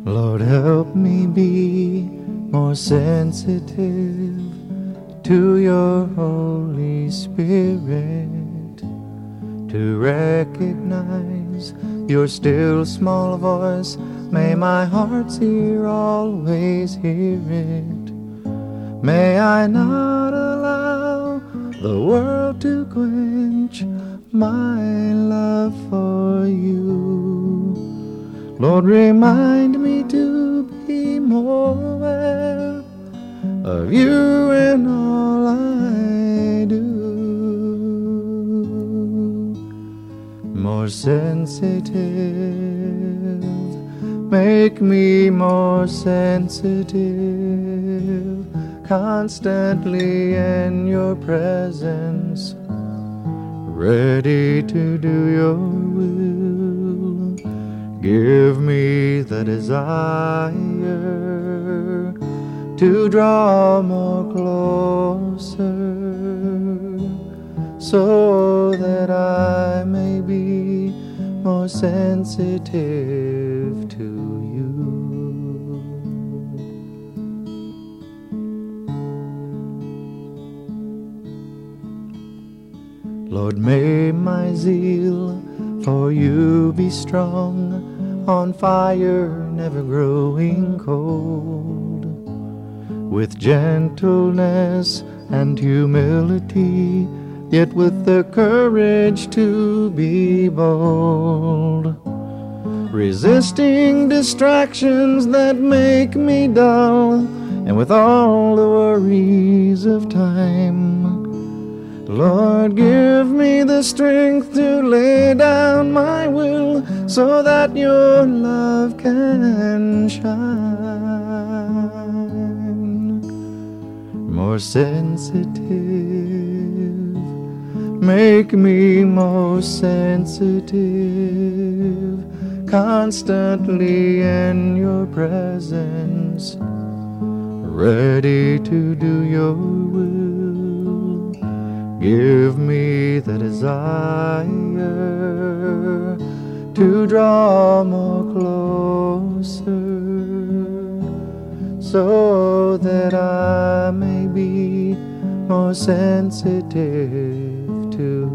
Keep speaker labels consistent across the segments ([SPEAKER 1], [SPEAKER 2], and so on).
[SPEAKER 1] Lord, help me be more sensitive to your Holy Spirit, to recognize your still small voice. May my heart's ear always hear it. May I not allow the world to quench my love for you. Lord, remind me to be more aware of you in all I do. More sensitive, make me more sensitive, constantly in your presence, ready to do your will. Give me the desire to draw more closer, so that I may be more sensitive to you. Lord, may my zeal for you be strong, on fire, never growing cold. With gentleness and humility, yet with the courage to be bold. Resisting distractions that make me dull, and with all the worries of time, Lord, give me the strength to lay down my will, so that your love can shine. More sensitive, make me more sensitive, constantly in your presence, ready to do your will. Give me the desire to draw more closer, so that I may be more sensitive to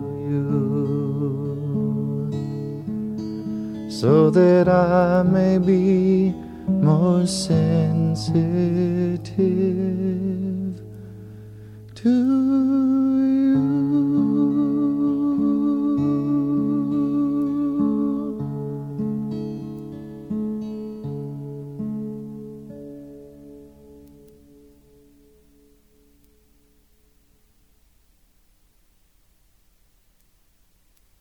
[SPEAKER 1] you, so that I may be more sensitive to you.